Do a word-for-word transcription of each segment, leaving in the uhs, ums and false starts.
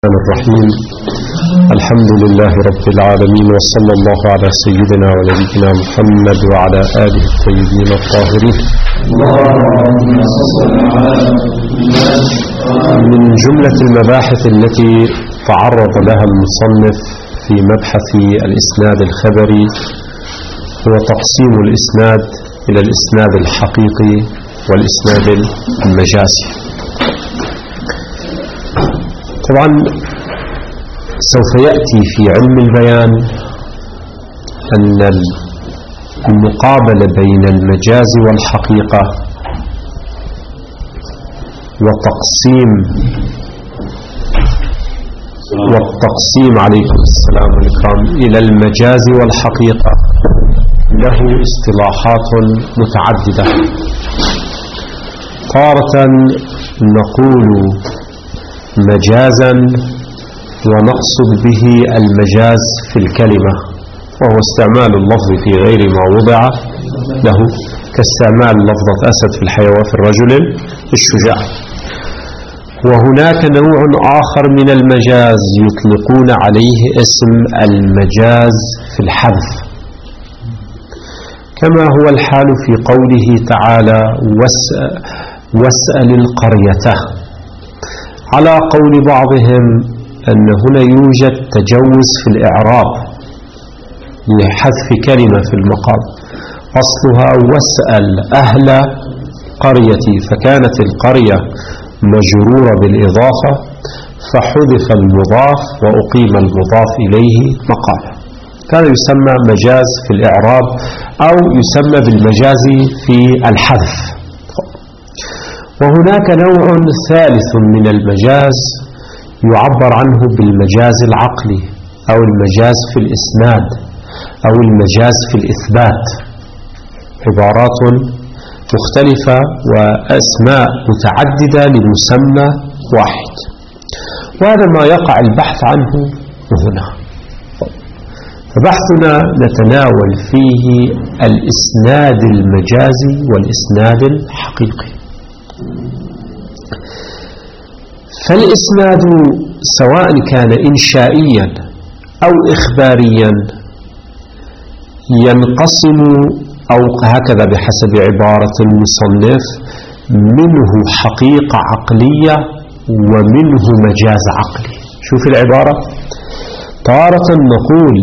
الرحمن الرحيم. الحمد لله رب العالمين، وصلى الله على سيدنا ونبينا محمد وعلى آله الطيبين الطاهرين. من جملة المباحث التي تعرض لها المصنف في مبحث الإسناد الخبري هو تقسيم الإسناد إلى الإسناد الحقيقي والإسناد المجازي. طبعا سوف يأتي في علم البيان أن المقابلة بين المجاز والحقيقة وتقسيم والتقسيم عليكم السلام والإكرام إلى المجاز والحقيقة له اصطلاحات متعددة. تارة نقول مجازا ونقصد به المجاز في الكلمة، وهو استعمال اللفظ في غير ما وضع له، كاستعمال لفظة أسد في الحيوان في الرجل الشجاع. وهناك نوع آخر من المجاز يطلقون عليه اسم المجاز في الحذف، كما هو الحال في قوله تعالى واسأل القرية، على قول بعضهم أن هنا يوجد تجوز في الإعراب لحذف كلمة في المقام، أصلها واسأل أهل قريتي، فكانت القرية مجرورة بالإضافة فحذف المضاف وأقيم المضاف إليه مقاما، كان يسمى مجاز في الإعراب أو يسمى بالمجاز في الحذف. وهناك نوع ثالث من المجاز يعبر عنه بالمجاز العقلي أو المجاز في الإسناد أو المجاز في الإثبات، عبارات مختلفة وأسماء متعددة لمسمى واحد، وهذا ما يقع البحث عنه هنا. فبحثنا نتناول فيه الإسناد المجازي والإسناد الحقيقي. فالإسناد سواء كان إنشائيا أو إخباريا ينقسم، أو هكذا بحسب عبارة المصنف، منه حقيقة عقلية ومنه مجاز عقلي. شوف العبارة، تارة نقول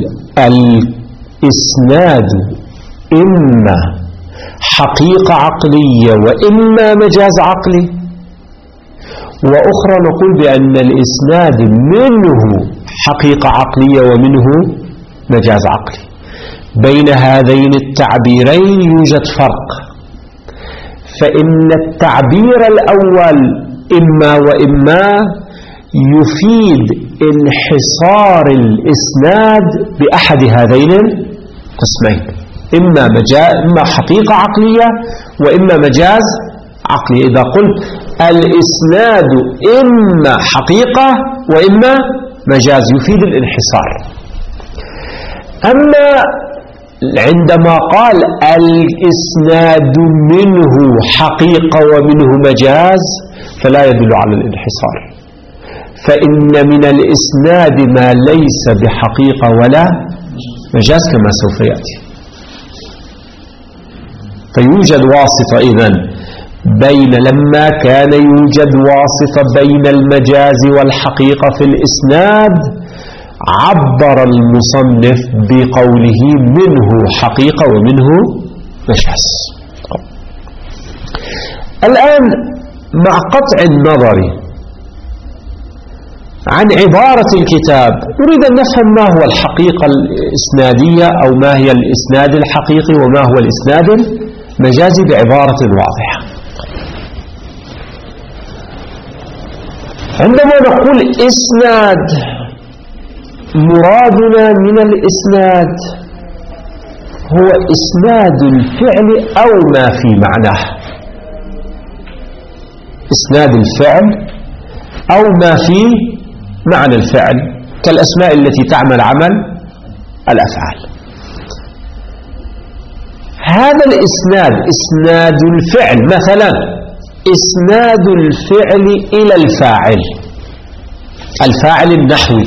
الإسناد إما حقيقة عقلية وإما مجاز عقلي، وأخرى نقول بأن الإسناد منه حقيقة عقلية ومنه مجاز عقلي. بين هذين التعبيرين يوجد فرق، فإن التعبير الأول إما وإما يفيد انحصار الإسناد بأحد هذين القسمين، إما, إما حقيقة عقلية وإما مجاز عقلي. إذا قلت الإسناد إما حقيقة وإما مجاز يفيد الانحصار. أما عندما قال الإسناد منه حقيقة ومنه مجاز فلا يدل على الانحصار، فإن من الإسناد ما ليس بحقيقة ولا مجاز كما سوف يأتي. فيوجد واسطة إذن بين، لما كان يوجد واسطة بين المجاز والحقيقة في الإسناد عبر المصنف بقوله منه حقيقة ومنه مجاز. الآن مع قطع النظر عن عبارة الكتاب نريد أن نفهم ما هو الحقيقة الإسنادية أو ما هي الإسناد الحقيقي وما هو الإسناد المجازي بعبارة واضحة. عندما نقول إسناد مرادنا من الإسناد هو إسناد الفعل أو ما في معناه، إسناد الفعل أو ما في معنى الفعل، كالأسماء التي تعمل عمل الأفعال. هذا الإسناد إسناد الفعل، مثلا إسناد الفعل إلى الفاعل، الفاعل النحوي.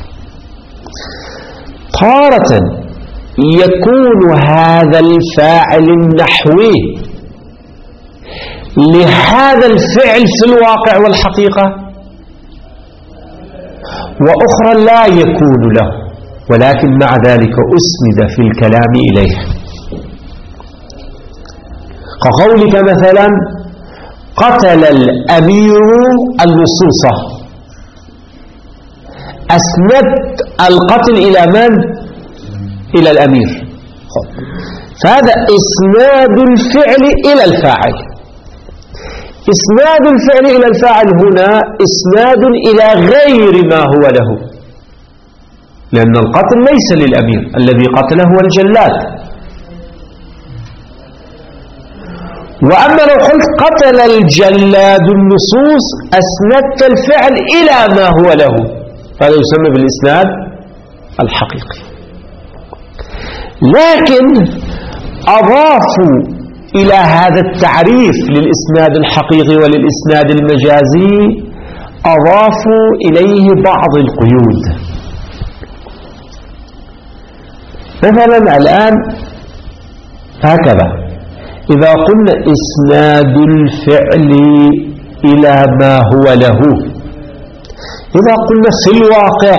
تارة يكون هذا الفاعل النحوي لهذا الفعل في الواقع والحقيقة، وأخرى لا يكون له، ولكن مع ذلك أسند في الكلام إليه، كقولك مثلا قتل الأمير اللصوص، أسندت القتل إلى من؟ إلى الأمير. فهذا إسناد الفعل إلى الفاعل. إسناد الفعل إلى الفاعل هنا إسناد إلى غير ما هو له، لأن القتل ليس للأمير، الذي قتله هو الجلاد. وأما لو قلت قتل الجلاد اللصوص أسندت الفعل إلى ما هو له، هذا يسمى بالإسناد الحقيقي. لكن أضافوا إلى هذا التعريف للإسناد الحقيقي وللإسناد المجازي، أضافوا إليه بعض القيود. مثلا الآن هكذا، إذا قلنا إسناد الفعل إلى ما هو له، إذا قلنا في الواقع،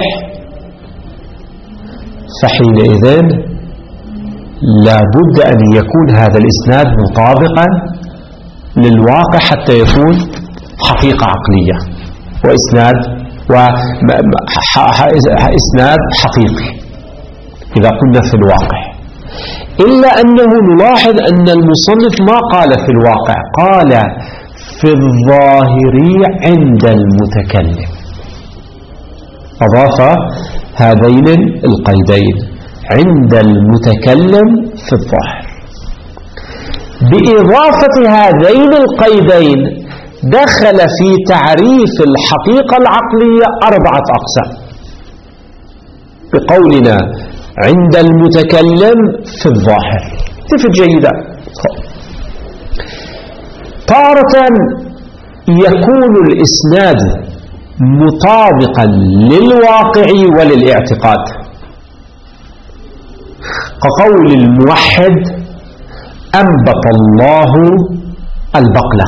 فحينئذ لا بد أن يكون هذا الإسناد مطابقا للواقع حتى يكون حقيقة عقلية وإسناد وإسناد حقيقي إذا قلنا في الواقع. إلا أنه نلاحظ أن المصنف ما قال في الواقع، قال في الظاهر عند المتكلم، أضاف هذين القيدين عند المتكلم في الظاهر. بإضافة هذين القيدين دخل في تعريف الحقيقة العقلية أربعة أقسام، بقولنا عند المتكلم في الظاهر. تفت جيدا. تارة يكون الإسناد مطابقا للواقع وللاعتقاد، كقول الموحد أنبت الله البقلة.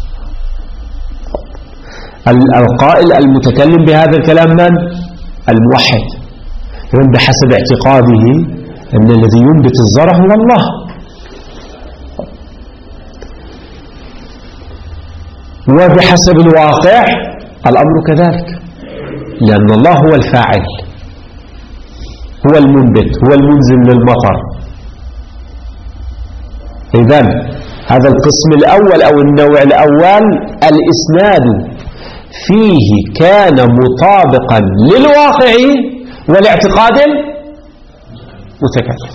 القائل المتكلم بهذا الكلام من؟ الموحد، يعني بحسب اعتقاده أن الذي ينبت الزرع هو الله. وبحسب الواقع الأمر كذلك، لأن الله هو الفاعل، هو المنبت، هو المنزل للمطر. إذن هذا القسم الأول أو النوع الأول الإسناد فيه كان مطابقا للواقع والاعتقاد المتكلم،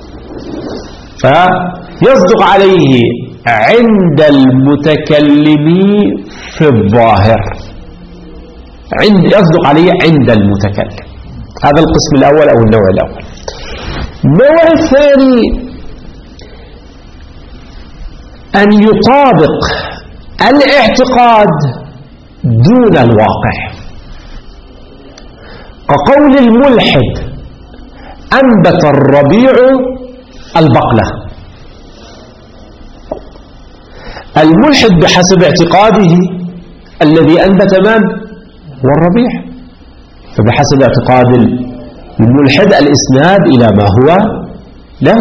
فيصدق عليه عند المتكلم في الظاهر، عند يصدق عليه عند المتكلم. هذا القسم الأول أو النوع الأول. النوع الثاني أن يطابق الاعتقاد دون الواقع، كقول الملحد أنبت الربيع البقلة. الملحد بحسب اعتقاده الذي أنبت من؟ والربيع، فبحسب اعتقاد الملحد الإسناد إلى ما هو له،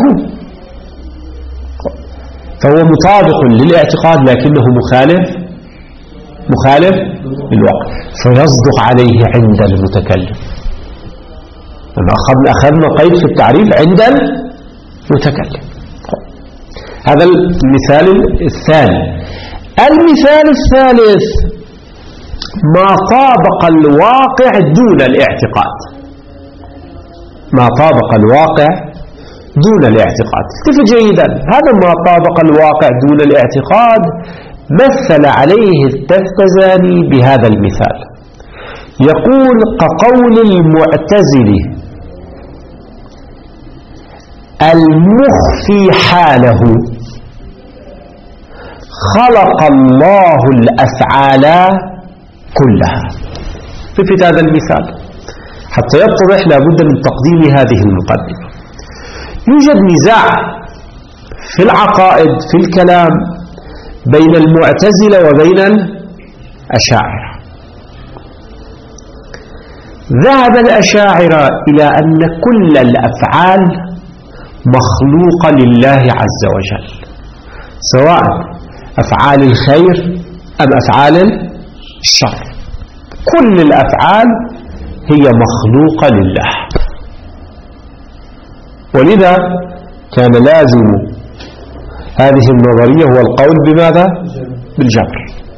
فهو مطابق للاعتقاد لكنه مخالف مخالف للواقع، فيصدق عليه عند المتكلم. أخذنا أخذنا قيد في التعريف عند المتكلم. هذا المثال الثاني. المثال الثالث ما طابق الواقع دون الاعتقاد، ما طابق الواقع دون الاعتقاد. التفت جيدا، هذا ما طابق الواقع دون الاعتقاد مثل عليه التفتزاني بهذا المثال، يقول كقول المعتزلي المخفي حاله خلق الله الأفعال كلها. في هذا المثال حتى يتضح لابد من تقديم هذه المقدمة. يوجد نزاع في العقائد في الكلام بين المعتزلة وبين الأشاعرة. ذهب الأشاعرة إلى أن كل الأفعال مخلوقة لله عز وجل، سواء أفعال الخير أم أفعال الشر، كل الأفعال هي مخلوقة لله. ولذا كان لازم هذه النظرية هو القول بماذا؟ بالجبر.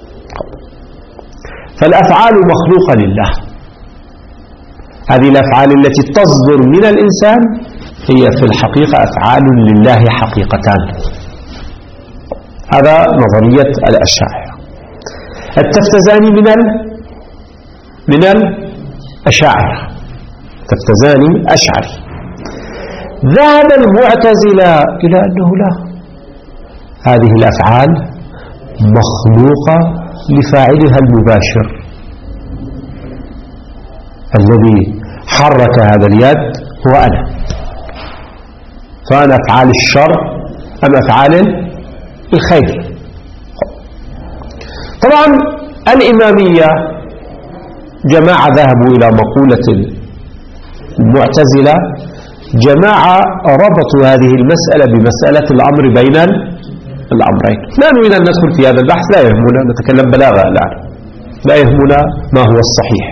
فالأفعال مخلوقة لله، هذه الأفعال التي تصدر من الإنسان هي في الحقيقة أفعال لله حقيقتان. هذا نظرية الأشاعرة. التفتزاني من ال من الأشاعرة، التفتزاني أشعري. ذهب المعتزلة إلى أنه لا، هذه الأفعال مخلوقة لفاعلها المباشر، الذي حرك هذا اليد هو أنا، سواء أفعال الشر أم أفعال الخير. طبعا الإمامية جماعة ذهبوا إلى مقولة المعتزلة، جماعة ربطوا هذه المسألة بمسألة الأمر بين الأمرين. لا نريد أن ندخل في هذا البحث، لا يهمنا، نتكلم بلاغة الآن، لا يهمنا ما هو الصحيح.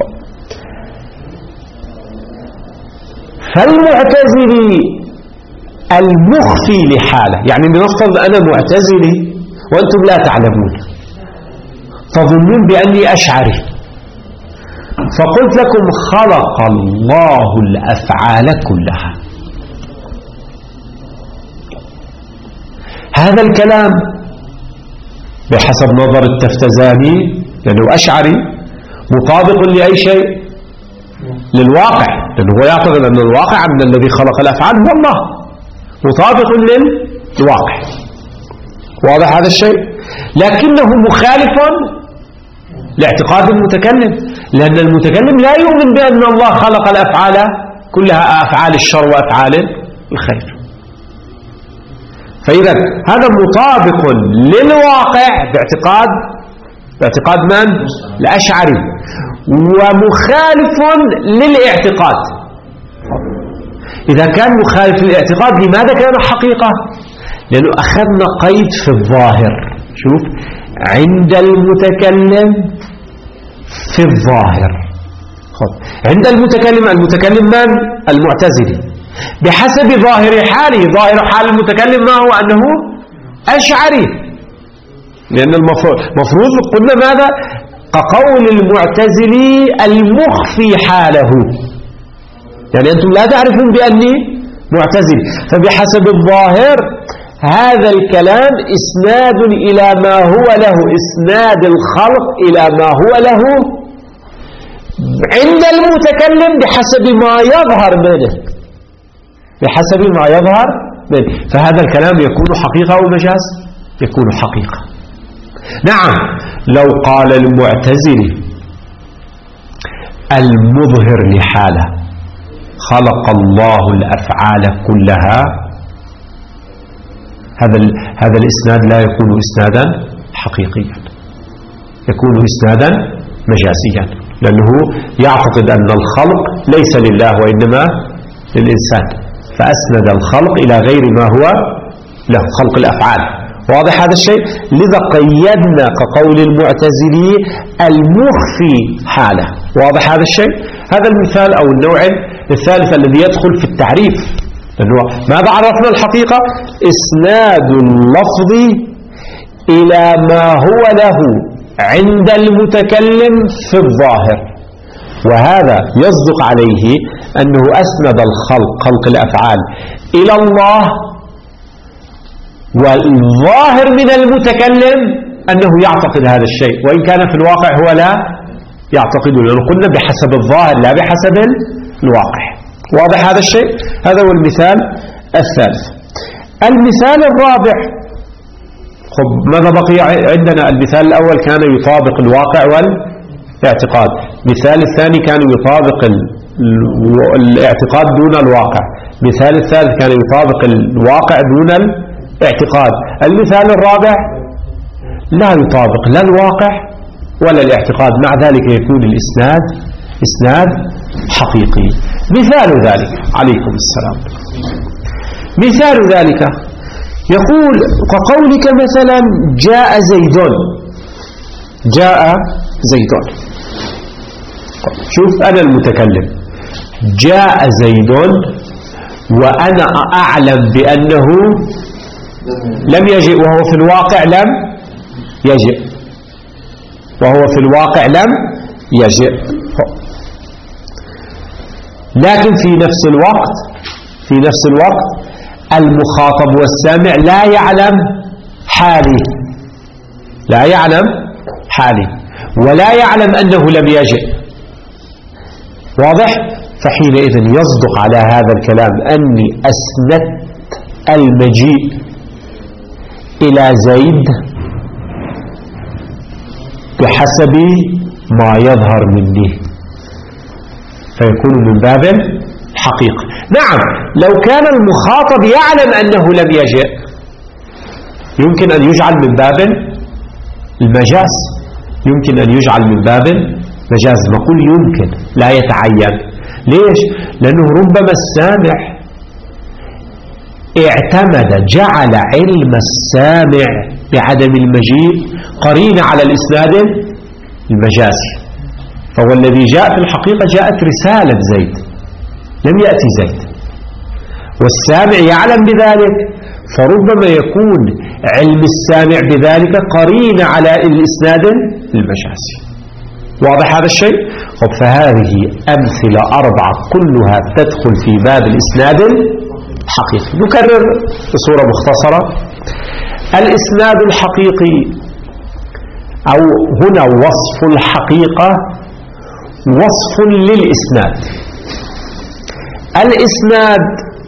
فالمعتزلي المخفي لحاله، يعني لنفترض أنا معتزلي وأنتم لا تعلمون، تظنون بأني أشعري، فقلت لكم خلق الله الأفعال كلها. هذا الكلام بحسب نظر التفتزاني لأنه أشعري مطابق لأي شيء؟ للواقع، لأنه هو يعتقد أن الواقع أن الذي خلق الأفعال هو الله، مطابق للواقع. واضح هذا الشيء؟ لكنه مخالف لاعتقاد المتكلم، لأن المتكلم لا يؤمن بأن الله خلق الأفعال كلها، أفعال الشر وأفعال الخير. فإذا هذا مطابق للواقع باعتقاد باعتقاد من؟ الأشعري، ومخالف للاعتقاد. إذا كان مخالف للاعتقاد لماذا كان حقيقة؟ لأنه أخذنا قيد في الظاهر. شوف، عند المتكلم في الظاهر. عند المتكلم، المتكلم من؟ المعتزلي، بحسب ظاهر حاله. ظاهر حال المتكلم ما هو؟ أنه أشعري، لأن المفروض قلنا ماذا؟ كقول المعتزلي المخفي حاله، يعني أنتم لا تعرفون بأني معتزلي، فبحسب الظاهر هذا الكلام إسناد إلى ما هو له، إسناد الخلق إلى ما هو له عند المتكلم بحسب ما يظهر منه، بحسب ما يظهر منه. فهذا الكلام يكون حقيقة أو مجاز؟ يكون حقيقة. نعم، لو قال المعتزلي المظهر لحاله خلق الله الأفعال كلها، هذا هذا الإسناد لا يكون إسنادا حقيقيا، يكون إسنادا مجازيا، لأنه يعتقد أن الخلق ليس لله وإنما للإنسان، فأسند الخلق إلى غير ما هو له، خلق الأفعال. واضح هذا الشيء؟ لذا قيدنا كقول المعتزلي المخفي حاله. واضح هذا الشيء؟ هذا المثال أو النوع الثالث الذي يدخل في التعريف، لأنه ماذا عرفنا الحقيقة؟ إسناد اللفظ إلى ما هو له عند المتكلم في الظاهر، وهذا يصدق عليه أنه أسند الخلق، خلق الأفعال، إلى الله، والظاهر من المتكلم أنه يعتقد هذا الشيء، وإن كان في الواقع هو لا يعتقده، لأنه قلنا بحسب الظاهر لا بحسب الواقع. واضح هذا الشيء؟ هذا هو المثال الثالث. المثال الرابع، خب ماذا بقي عندنا؟ المثال الأول كان يطابق الواقع اعتقاد. مثال الثاني كان يطابق الاعتقاد دون الواقع. مثال الثالث كان يطابق الواقع دون الاعتقاد. المثال الرابع لا يطابق لا الواقع ولا الاعتقاد، مع ذلك يكون الإسناد إسناد حقيقي. مثال ذلك عليكم السلام، مثال ذلك يقول كقولك مثلا جاء زيد، جاء زيد. شوف أنا المتكلم، جاء زيد وأنا أعلم بأنه لم يجئ، وهو في الواقع لم يجئ، وهو في الواقع لم يجئ. لكن في نفس الوقت في نفس الوقت المخاطب والسامع لا يعلم حالي، لا يعلم حالي ولا يعلم أنه لم يجئ. واضح؟ فحينئذ يصدق على هذا الكلام أني أسندت المجيء إلى زيد بحسب ما يظهر مني، فيكون من باب الحقيقة. نعم، لو كان المخاطب يعلم أنه لم يجئ يمكن أن يجعل من باب المجاز، يمكن أن يجعل من باب مجاز. نقول يمكن، لا يتعين. ليش؟ لأنه ربما السامع اعتمد، جعل علم السامع بعدم المجيء قرين على الإسناد المجازي، فهو الذي جاء في الحقيقة جاءت رسالة زيد، لم يأتي زيد، والسامع يعلم بذلك، فربما يكون علم السامع بذلك قرين على الإسناد المجازي. واضح هذا الشيء؟ طب فهذه أمثلة أربعة كلها تدخل في باب الإسناد الحقيقي. نكرر بصورة مختصرة. الإسناد الحقيقي أو هنا وصف الحقيقة وصف للإسناد. الإسناد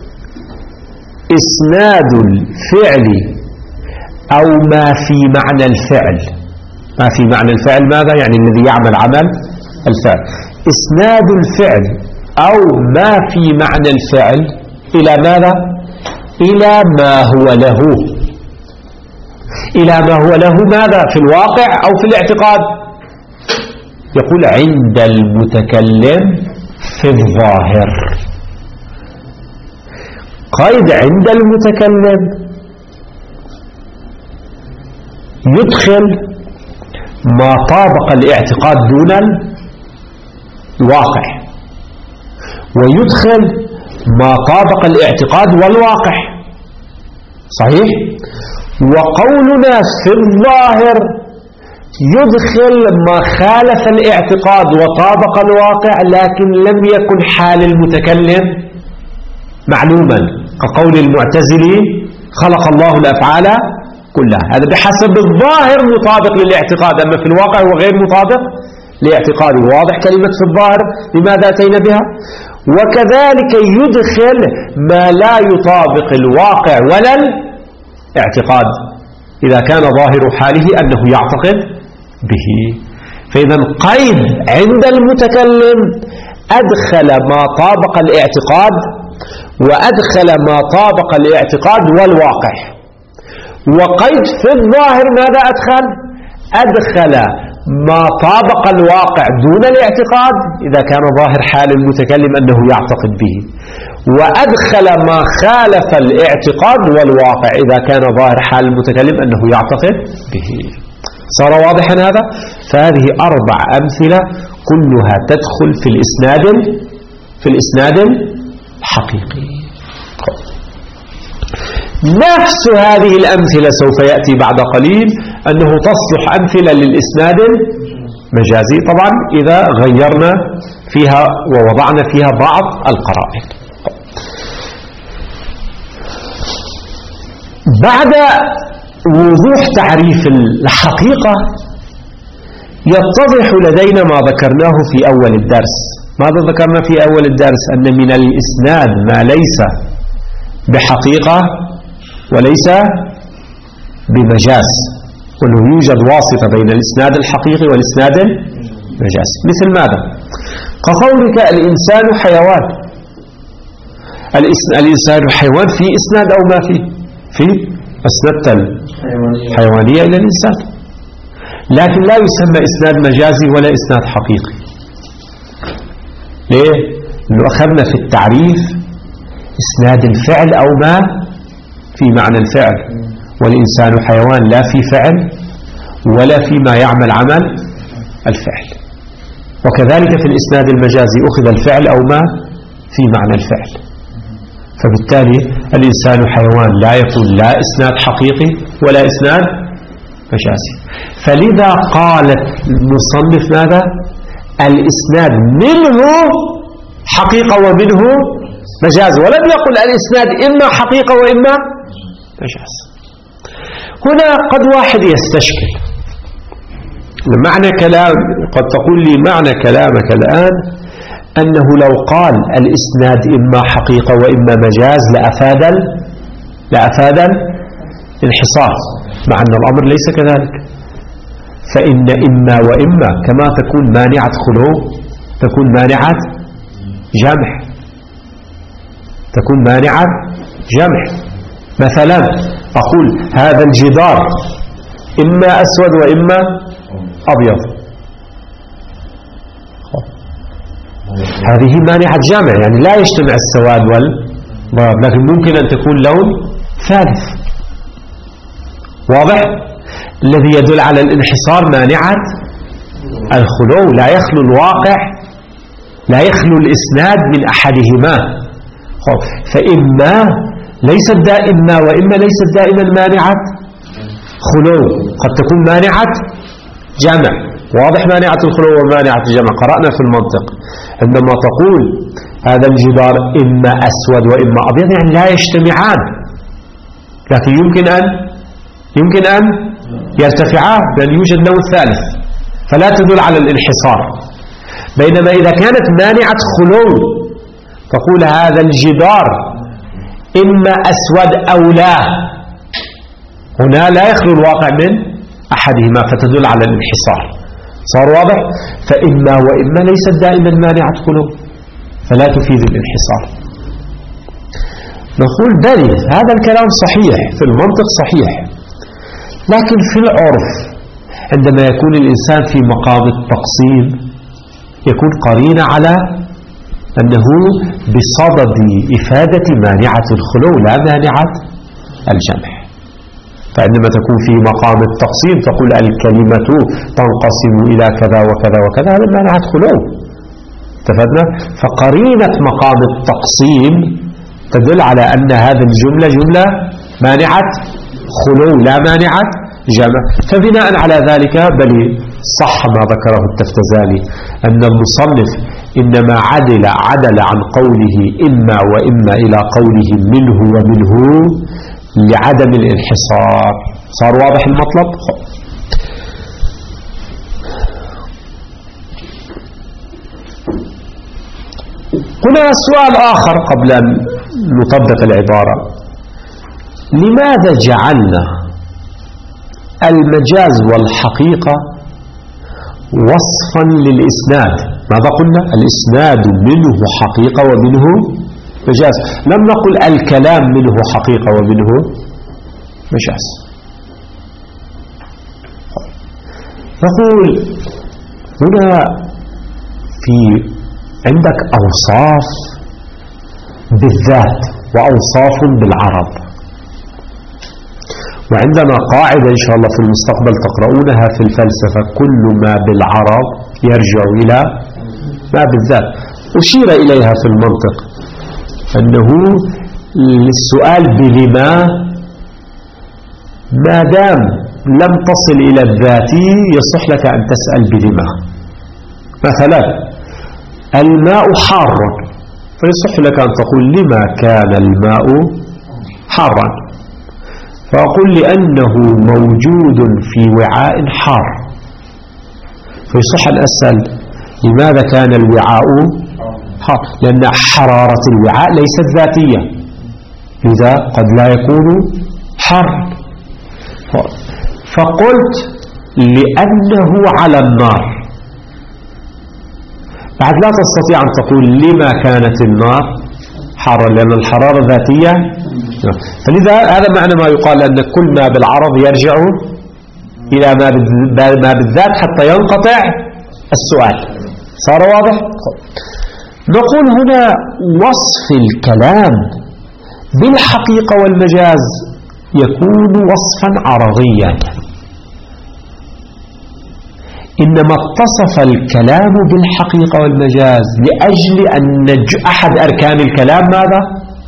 إسناد الفعل أو ما في معنى الفعل. ما في معنى الفعل ماذا؟ يعني الذي يعمل عمل الفعل. إسناد الفعل أو ما في معنى الفعل إلى ماذا؟ إلى ما هو له. إلى ما هو له ماذا؟ في الواقع أو في الاعتقاد؟ يقول عند المتكلم في الظاهر. قيد عند المتكلم يدخل ما طابق الاعتقاد دون الواقع، ويدخل ما طابق الاعتقاد والواقع. صحيح؟ وقولنا في الظاهر يدخل ما خالف الاعتقاد وطابق الواقع لكن لم يكن حال المتكلم معلوما، كقول المعتزلي خلق الله الأفعال كلها. هذا بحسب الظاهر مطابق للاعتقاد، أما في الواقع هو غير مطابق لاعتقاده. واضح كلمة في الظاهر لماذا أتينا بها؟ وكذلك يدخل ما لا يطابق الواقع ولا الاعتقاد إذا كان ظاهر حاله أنه يعتقد به. فإذا قيد عند المتكلم أدخل ما طابق الاعتقاد وأدخل ما طابق الاعتقاد والواقع. وقيد في الظاهر ماذا أدخل؟ أدخل ما طابق الواقع دون الاعتقاد إذا كان ظاهر حال المتكلم أنه يعتقد به، وأدخل ما خالف الاعتقاد والواقع إذا كان ظاهر حال المتكلم أنه يعتقد به. صار واضحا هذا؟ فهذه أربع أمثلة كلها تدخل في الإسناد في الإسناد الحقيقي. نفس هذه الأمثلة سوف يأتي بعد قليل أنه تصلح أمثلة للإسناد المجازي، طبعا إذا غيرنا فيها ووضعنا فيها بعض القرائن. بعد وضوح تعريف الحقيقة يتضح لدينا ما ذكرناه في أول الدرس. ماذا ذكرنا في أول الدرس؟ أن من الإسناد ما ليس بحقيقة وليس بمجاز، وأنه يوجد واسطة بين الإسناد الحقيقي والإسناد نجاسة. مثل ماذا؟ كقولك الإنسان حيوان. الإنسان حيوان في إسناد أو ما فيه؟ في أسندت الحيوانية إلى الإنسان، لكن لا يسمى إسناد مجازي ولا إسناد حقيقي. ليه؟ لأنه أخذنا في التعريف إسناد الفعل أو ما في معنى الفعل، والإنسان حيوان لا في فعل ولا فيما يعمل عمل الفعل. وكذلك في الإسناد المجازي أخذ الفعل أو ما في معنى الفعل، فبالتالي الإنسان حيوان لا يكون لا إسناد حقيقي ولا إسناد مجازي. فلذا قالت المصنف ماذا؟ الإسناد منه حقيقة ومنه مجاز، ولم يقل الإسناد إما حقيقة وإما مجاز. هنا قد واحد يستشكل معنى كلام، قد تقول لي معنى كلامك الآن أنه لو قال الإسناد إما حقيقة وإما مجاز لأفاد لأفاد الانحصار، مع أن الأمر ليس كذلك. فإن إما وإما كما تكون مانعة خلو تكون مانعة جمع، تكون مانعة جمع. مثلا أقول هذا الجدار إما أسود وإما أبيض، هذه مانعة جمع، يعني لا يجتمع السواد والبياض، لكن ممكن أن تكون لون ثالث. واضح؟ الذي يدل على الانحصار مانعة الخلو، لا يخلو الواقع، لا يخلو الإسناد من أحدهما. فإما ليست دائما وإما ليست دائما مانعة خلو، قد تكون مانعة جمع. واضح؟ مانعة الخلو ومانعة الجمع قرأنا في المنطق عندما تقول هذا الجدار إما أسود وإما أبيض، يعني لا يجتمعان، لكن يمكن أن يمكن أن يرتفعان بل يوجد لون ثالث، فلا تدل على الانحصار. بينما إذا كانت مانعة خلو تقول هذا الجدار إما أسود أو لا، هنا لا يخلو الواقع من أحدهما فتدل على الانحصار. صار واضح؟ فإما وإما ليست دائما مانعة خلو فلا تفيد الانحصار. نقول بل هذا الكلام صحيح في المنطق صحيح، لكن في العرف عندما يكون الإنسان في مقام التقسيم يكون قرينة على أنه بصدد إفادة مانعة الخلو لا مانعة الجمع. فعندما تكون في مقام التقسيم تقول الكلمة تنقسم إلى كذا وكذا وكذا، هذا مانعة خلو. اتفقنا؟ فقرينة مقام التقسيم تدل على أن هذه الجملة جملة مانعة خلو لا مانعة جمع. فبناء على ذلك بل صح ما ذكره التفتزاني أن المصنف إنما عدل عدل عن قوله إما وإما إلى قوله منه ومنه لعدم الانحصار. صار واضح المطلب؟ هنا سؤال آخر قبل أن نطبق العبارة: لماذا جعلنا المجاز والحقيقة وصفا للإسناد؟ ماذا قلنا؟ الإسناد منه حقيقة ومنه مجاز، لم نقل الكلام منه حقيقة ومنه مجاز. نقول هنا في عندك أوصاف بالذات وأوصاف بالعرض، وعندنا قاعدة إن شاء الله في المستقبل تقرؤونها في الفلسفة: كل ما بالعرض يرجع إلى ما بالذات. أشير إليها في المنطق أنه السؤال بلما ما دام لم تصل إلى الذات يصح لك أن تسأل بلما. مثلا الماء حار، فيصح لك أن تقول لما كان الماء حارا؟ فأقول لأنه موجود في وعاء حار. فيصح أن أسأل لماذا كان الوعاء حار؟ لأن حرارة الوعاء ليست ذاتية، لذا قد لا يكون حار. فقلت لأنه على النار بعد لا تستطيع أن تقول لما كانت النار حارة، لأن الحرارة ذاتية. فلذا هذا معنى ما يقال أن كل ما بالعرض يرجع إلى ما بالذات حتى ينقطع السؤال. صار واضح؟ نقول هنا وصف الكلام بالحقيقة والمجاز يكون وصفا عرضيا، إنما اتصف الكلام بالحقيقة والمجاز لأجل أن أحد أركان الكلام ماذا؟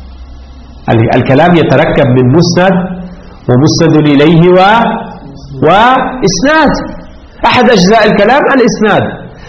الكلام يتركب من مسند ومسند إليه و... وإسناد. أحد أجزاء الكلام الإسناد.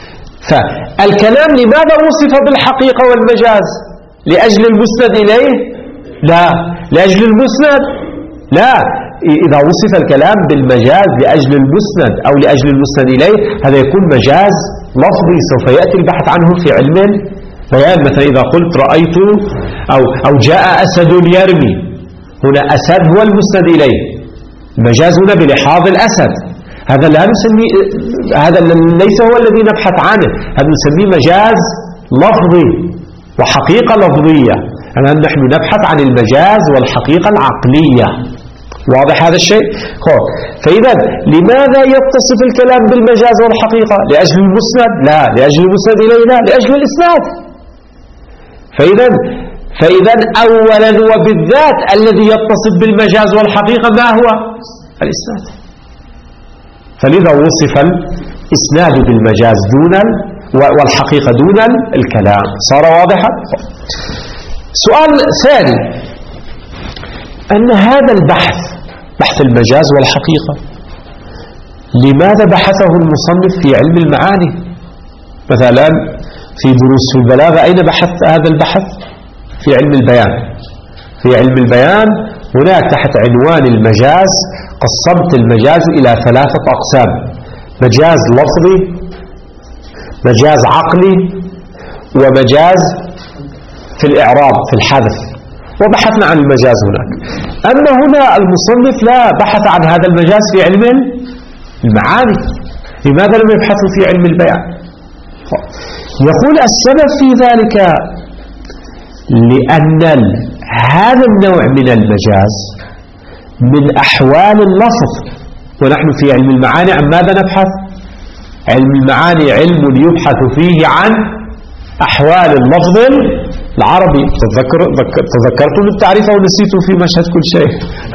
فالكلام لماذا وصف بالحقيقة والمجاز؟ لأجل المسند إليه؟ لا. لأجل المسند؟ لا. إذا وصف الكلام بالمجاز لأجل المسند أو لأجل المسند إليه هذا يكون مجاز لفظي سوف يأتي البحث عنه في علم بيان. مثلا إذا قلت رأيت أو, أو جاء أسد يرمي، هنا أسد هو المسند إليه، المجاز هنا بلحاظ الأسد، هذا لا نسميه، هذا ليس هو الذي نبحث عنه، هذا نسميه مجاز لفظي وحقيقة لفظية. الآن نحن نبحث عن المجاز والحقيقة العقلية. واضح هذا الشيء؟ فإذا لماذا يتصف الكلام بالمجاز والحقيقة؟ لأجل المسند؟ لا. لأجل المسند إليه؟ لا. لأجل الإسناد. فإذا فإذا أولا وبالذات الذي يتصف بالمجاز والحقيقة ما هو؟ الإسناد. فلذا وصف الإسناد بالمجاز دون والحقيقة دون الكلام. صار واضحا؟ سؤال ثاني، أن هذا البحث بحث المجاز والحقيقة لماذا بحثه المصنف في علم المعاني؟ مثلا في دروس في البلاغة أين بحثت هذا البحث؟ في علم البيان. في علم البيان هناك تحت عنوان المجاز قسمت المجاز إلى ثلاثة أقسام: مجاز لفظي، مجاز عقلي، ومجاز في الإعراب في الحذف، وبحثنا عن المجاز هناك. أما هنا المصنف لا بحث عن هذا المجاز في علم المعاني، لماذا لم يبحثوا في علم البيان؟ يقول السبب في ذلك لأن هذا النوع من المجاز من أحوال اللفظ، ونحن في علم المعاني عن ماذا نبحث؟ علم المعاني علم يبحث فيه عن أحوال اللفظ العربي. تذكر تذكرتم التعريف أو نسيتوا في مشهد كل شيء؟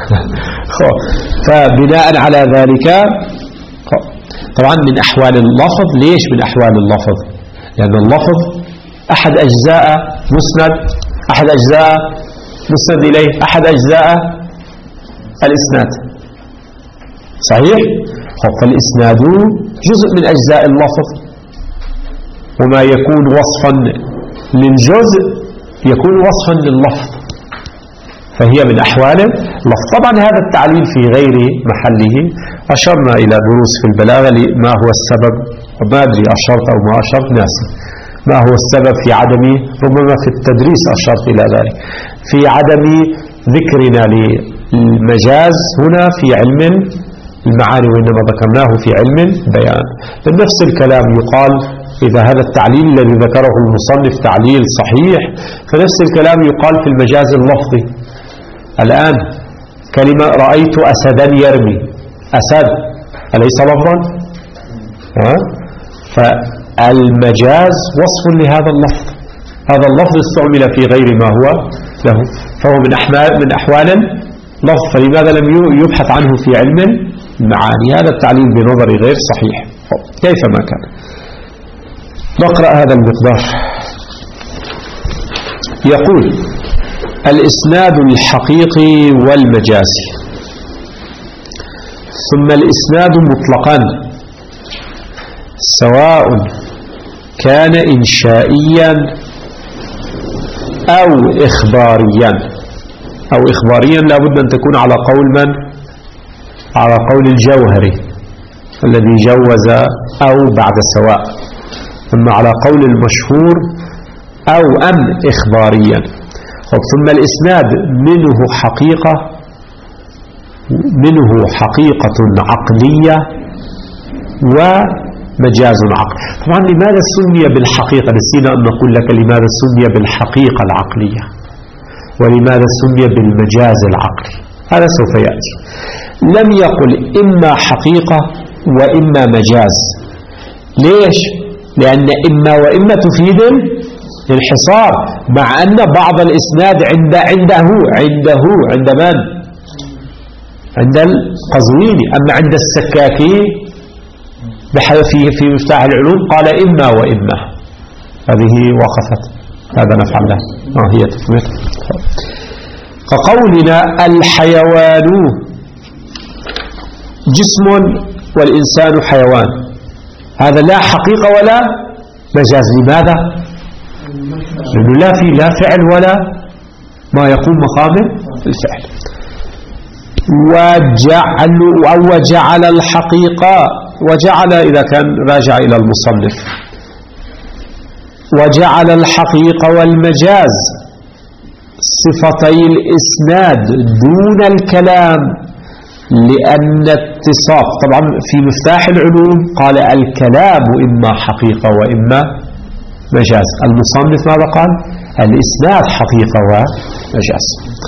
فبناء على ذلك طبعا من أحوال اللفظ. ليش من أحوال اللفظ؟ لأن اللفظ أحد أجزاء مسند، أحد أجزاء مسند إليه، أحد أجزاء الإسناد. صحيح؟ فالإسناد جزء من أجزاء اللفظ، وما يكون وصفا للجزء يكون وصفا لللفظ، فهي من أحوال اللفظ. طبعا هذا التعليل في غير محله، أشرنا إلى دروس في البلاغة ما هو السبب، وما أدري أشرت أو ما أشرت ناسي، ما هو السبب في عدم، ربما في التدريس أشرت إلى ذلك، في عدم ذكرنا للمجاز هنا في علم المعاني، وإنما ذكرناه في علم البيان. نفس الكلام يقال إذا هذا التعليل الذي ذكره المصنف تعليل صحيح، فنفس الكلام يقال في المجاز اللفظي. الآن كلمة رأيت أسدا يرمي، أسد أليس لفظا؟ فالمجاز وصف لهذا اللفظ، هذا اللفظ استعمل في غير ما هو له، فهو من أحوال من أحوال اللفظ، فلماذا لم يبحث عنه في علم المعاني؟ هذا التعليل بنظري غير صحيح كيفما كان. نقرأ هذا المقدار. يقول: الإسناد الحقيقي والمجازي. ثم الإسناد مطلقا سواء كان إنشائيا أو إخباريا. أو إخباريا لابد أن تكون على قول من؟ على قول الجوهري الذي جوز أو بعد سواء، ثم على قول المشهور أو أم إخباريا. ثم الإسناد منه حقيقة منه حقيقة عقلية مجاز عقلي. طبعا لماذا سمي بالحقيقة؟ نسينا أن نقول لك لماذا سمي بالحقيقة العقلية ولماذا سمي بالمجاز العقلي، هذا سوف يأتي. لم يقل إما حقيقة وإما مجاز. ليش؟ لأن إما وإما تفيد الانحصار، مع أن بعض الإسناد عند عنده عنده عند من؟ عند القزويني. أما عند السكاكي في في مفتاح العلوم قال إما وإما. هذه وقفت، هذا نفعل له، ما هي تفهمت. كقولنا الحيوان جسم والإنسان حيوان، هذا لا حقيقة ولا مجاز. لماذا؟ لأنه لا في لا فعل ولا ما يقوم مقام الفعل. وجعل أو وجعل الحقيقة، وجعل إذا كان راجع إلى المصنف، وجعل الحقيقة والمجاز صفتي الإسناد دون الكلام، لأن اتصاف. طبعا في مفتاح العلوم قال الكلام إما حقيقة وإما مجاز. المصنف ماذا قال؟ الإسناد حقيقة ومجاز،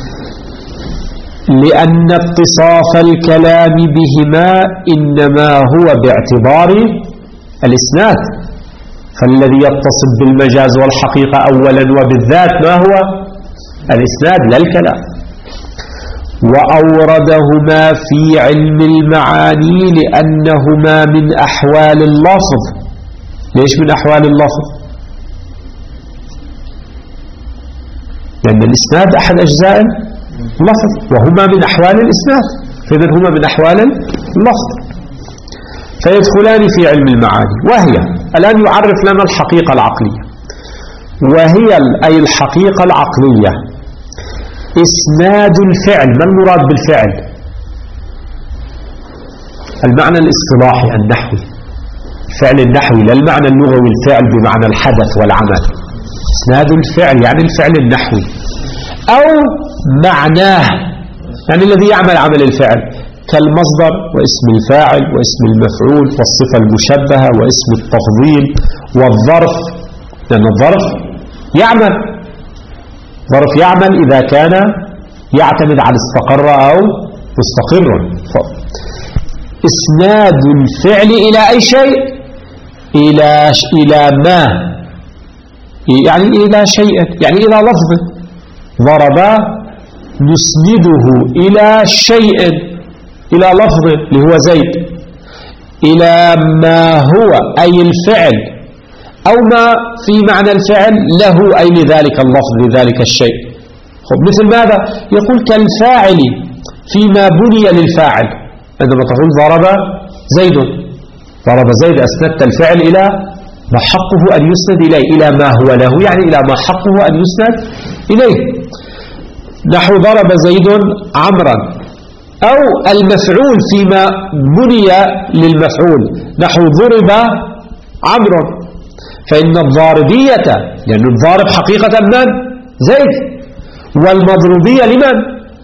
لأن اتصاف الكلام بهما إنما هو باعتبار الإسناد. فالذي يتصف بالمجاز والحقيقة أولا وبالذات ما هو؟ الإسناد لا الكلام. وأوردهما في علم المعاني لأنهما من أحوال اللفظ. ليش من أحوال اللفظ؟ لأن الإسناد أحد أجزاء اللفظ وهما من أحوال الإسناد، فإذن هما من أحوال اللفظ، فيدخلان في علم المعاني. وهي الآن يعرف لنا الحقيقة العقلية، وهي أي الحقيقة العقلية إسناد الفعل. ما المراد بالفعل؟ المعنى الاصطلاحي النحوي، الفعل النحوي، لا المعنى اللغوي الفعل بمعنى الحدث والعمل. إسناد الفعل يعني الفعل النحوي، أو معناه يعني الذي يعمل عمل الفعل، كالمصدر واسم الفاعل واسم المفعول والصفة المشبهة واسم التفضيل والظرف، لأن الظرف يعمل، ظرف يعمل إذا كان يعتمد على استقر أو مستقر. إسناد الفعل إلى أي شيء؟ إلى إلى ما، يعني إلى شيء، يعني إلى لفظ. ضرب نسنده إلى شيء، إلى لفظ اللي هو زيد، إلى ما هو أي الفعل، أو ما في معنى الفعل له أي لذلك اللفظ لذلك الشيء. مثل ماذا؟ يقول كالفاعل فيما بني للفاعل. عندما تقول ضرب زيد، ضرب زيد أسندت الفعل إلى ما حقه أن يسند إليه، إلى ما هو له يعني إلى ما حقه أن يسند إليه. نحو ضرب زيد عمرا، أو المفعول فيما بني للمفعول، نحو ضرب عمرو. فإن الضاربية لأن الضارب حقيقة من؟ زيد، والمضروبية لمن؟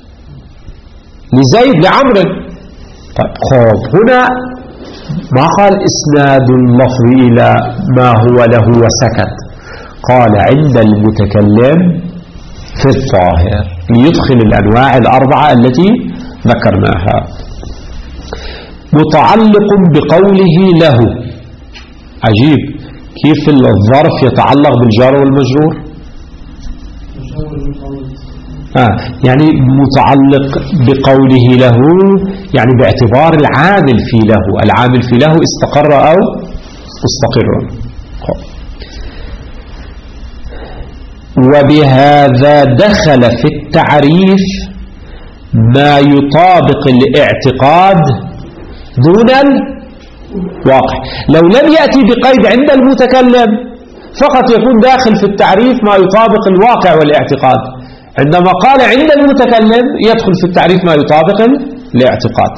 لزيد لعمرو. طيب خب هنا ما قال إسناد اللفظ إلى ما هو له وسكت، قال عند المتكلم في الظاهر ليدخل الأنواع الأربعة التي ذكرناها. متعلق بقوله له. عجيب كيف الظرف يتعلق بالجار والمجرور؟ آه يعني متعلق بقوله له يعني باعتبار العامل في له، العامل في له استقر أو مستقر. وبهذا دخل في التعريف ما يطابق الاعتقاد دون الواقع. لو لم يأتي بقيد عند المتكلم فقط يكون داخل في التعريف ما يطابق الواقع والاعتقاد، عندما قال عند المتكلم يدخل في التعريف ما يطابق الاعتقاد.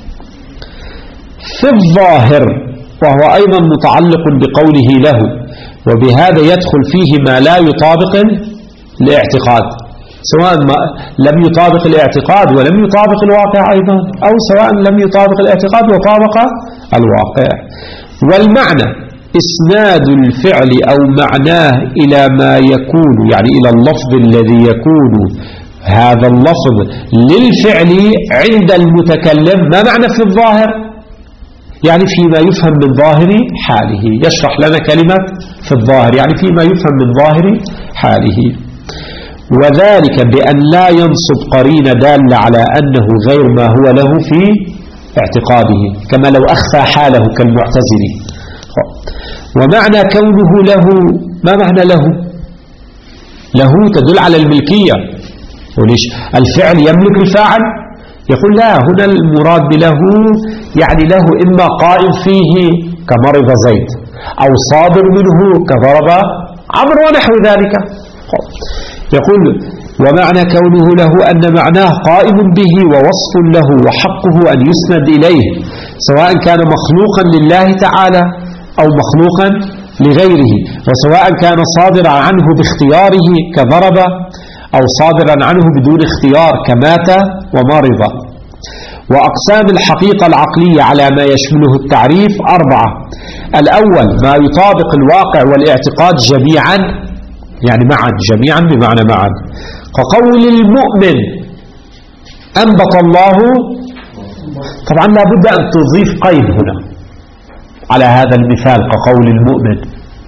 في الظاهر وهو أيضا متعلق بقوله له، وبهذا يدخل فيه ما لا يطابق الاعتقاد، سواء ما لم يطابق الاعتقاد ولم يطابق الواقع أيضا، أو سواء لم يطابق الاعتقاد وطابق الواقع. والمعنى إسناد الفعل أو معناه إلى ما يكون، يعني إلى اللفظ الذي يكون هذا اللفظ للفعل عند المتكلم. ما معنى في الظاهر؟ يعني فيما يفهم من ظاهر حاله. يشرح لنا كلمة في الظاهر يعني فيما يفهم من ظاهر حاله، وذلك بأن لا ينصب قرينة دالة على أنه غير ما هو له في اعتقاده، كما لو أخفى حاله كالمعتزلي. ومعنى كونه له، ما معنى له؟ له تدل على الملكية، وليش الفعل يملك الفاعل؟ يقول لا، هنا المراد بله يعني له إما قائم فيه كمرض زيد، أو صادر منه كضرب عمرو ونحو ذلك. يقول ومعنى كونه له أن معناه قائم به ووصف له وحقه أن يسند إليه، سواء كان مخلوقا لله تعالى أو مخلوقا لغيره، وسواء كان صادرا عنه باختياره كضرب، أو صادرا عنه بدون اختيار كمات ومرض. وأقسام الحقيقة العقلية على ما يشمله التعريف أربعة. الأول ما يطابق الواقع والاعتقاد جميعا، يعني معا، جميعا بمعنى معا، كقول المؤمن أنبط الله. طبعا لا بد أن تضيف قيد هنا على هذا المثال، كقول المؤمن.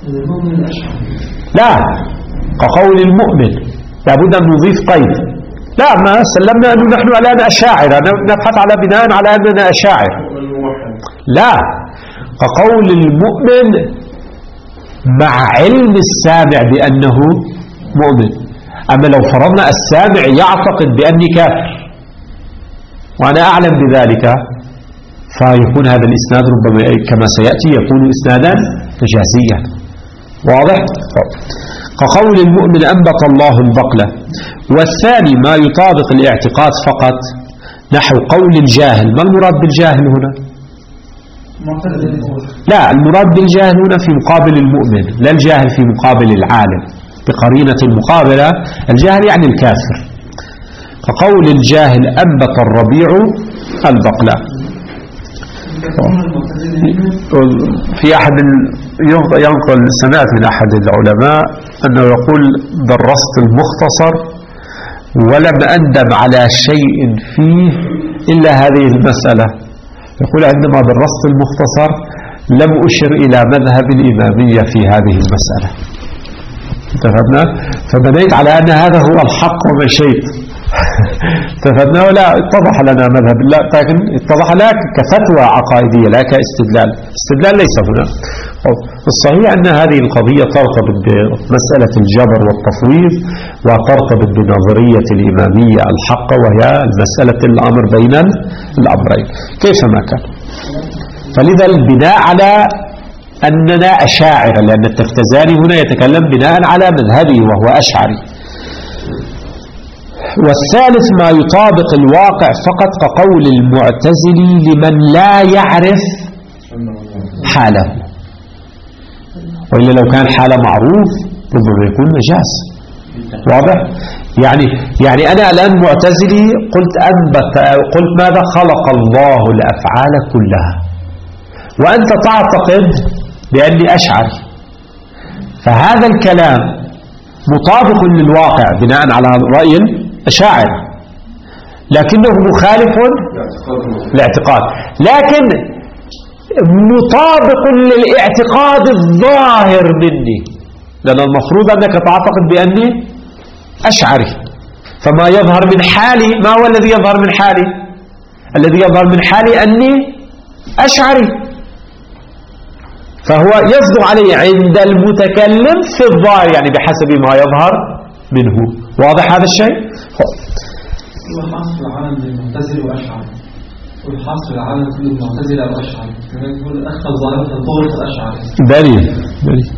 لا، كقول المؤمن لا بد أن نضيف قيد. لا، ما سلمنا أنه نحن الآن أشاعر، نبحث على بناء على أننا أشاعر. لا، كقول المؤمن مع علم السامع بأنه مؤمن. أما لو فرضنا السامع يعتقد بأني كافر وأنا أعلم بذلك، فيكون هذا الإسناد ربما كما سيأتي يكون إسنادا مجازيا. واضح؟ كقول المؤمن أنبت الله البقلة. والثاني ما يطابق الاعتقاد فقط، نحو قول الجاهل. ما المراد بالجاهل هنا؟ لا، المراد بالجاهل هنا في مقابل المؤمن، لا الجاهل في مقابل العالم، بقرينة المقابلة. الجاهل يعني الكافر. كقول الجاهل أنبت الربيع البقلة. في أحد ينقل، سمعت من أحد العلماء أنه يقول درست المختصر ولم أندم على شيء فيه إلا هذه المسألة. يقول عندما درست المختصر لم أشر إلى مذهب الإمامية في هذه المسألة. اتفقنا؟ فبنيت على أن هذا هو الحق ومشيت. اتفقنا؟ ولا اتضح لنا مذهب، لا، لكن اتضح لك كفتوى عقائدية لا كاستدلال. استدلال ليس هنا. الصحيح أن هذه القضية ترتبط بمسألة الجبر والتفويض، وترتبط بنظرية الإمامية الحق، وهي المسألة الأمر بين الأمرين كيفما كان. فلذا البناء على أننا أشاعر، لأن التفتزاني هنا يتكلم بناء على مذهبه وهو أشعري. والثالث ما يطابق الواقع فقط، كقول المعتزلي لمن لا يعرف حاله، وإلا لو كان حاله معروف ربما يكون مجاز. واضح؟ يعني يعني أنا الآن معتزلي قلت أنبت، قلت ماذا؟ خلق الله الأفعال كلها، وأنت تعتقد بأني أشعري، فهذا الكلام مطابق للواقع بناء على رأي الأشاعرة، لكنه مخالف لاعتقاد، لكن مطابق للاعتقاد الظاهر مني، لأن المفروض أنك تعتقد بأني أشعري. فما يظهر من حالي، ما هو الذي يظهر من حالي؟ الذي يظهر من حالي أني أشعري، فهو يصدق علي عند المتكلم في الظاهر، يعني بحسب ما يظهر منه. واضح هذا الشيء؟ حاصل العالم للمعتزلة وأشعري، والحاصل العالم كله المعتزلة وأشعري، كما يقول أخذ ظاهرة الطورة الأشعري. دليل دليل.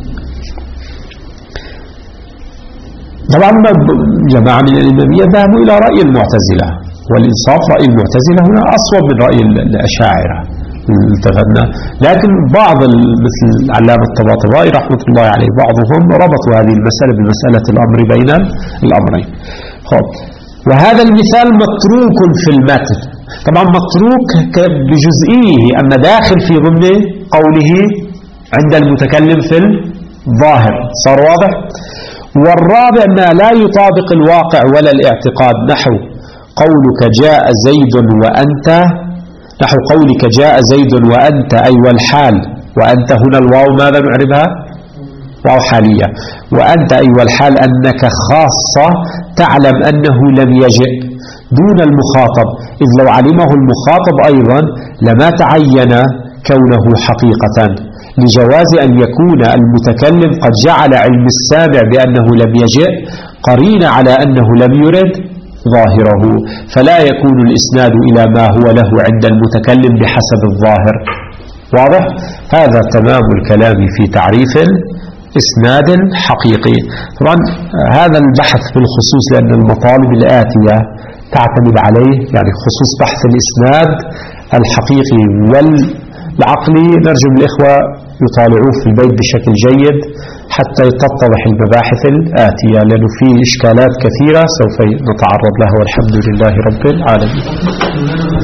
طبعا جماعة من الإمامية ذهبوا إلى رأي المعتزلة، والإنصاف رأي المعتزلة هنا أصوب من رأي الأشاعرة، التفدنا. لكن بعض مثل العلامة الطباطبائي رحمة الله عليه، بعضهم ربطوا هذه المسألة بمسألة الأمر بين الأمرين. خب، وهذا المثال متروك في المتن، طبعا متروك بجزئيه، أما داخل في ضمن قوله عند المتكلم في الظاهر. صار واضح؟ والرابع ما لا يطابق الواقع ولا الاعتقاد، نحو قولك جاء زيد وأنت، نحو قولك جاء زيد وأنت أي والحال، وأنت هنا الواو ماذا نعربها؟ واو حالية. وأنت أي والحال أنك خاصة تعلم أنه لم يجئ دون المخاطب، إذ لو علمه المخاطب أيضا لما تعين كونه حقيقة، لجواز أن يكون المتكلم قد جعل علم السامع بأنه لم يجئ قرين على أنه لم يرد ظاهره، فلا يكون الإسناد إلى ما هو له عند المتكلم بحسب الظاهر. واضح؟ هذا تمام الكلام في تعريف إسناد حقيقي. طبعا هذا البحث بالخصوص لأن المطالب الآتية تعتمد عليه، يعني خصوص بحث الإسناد الحقيقي والعقلي، نرجو من الإخوة يطالعوه في البيت بشكل جيد حتى تتضح المباحث الآتية، لأنه فيه إشكالات كثيرة سوف نتعرض لها، والحمد لله رب العالمين.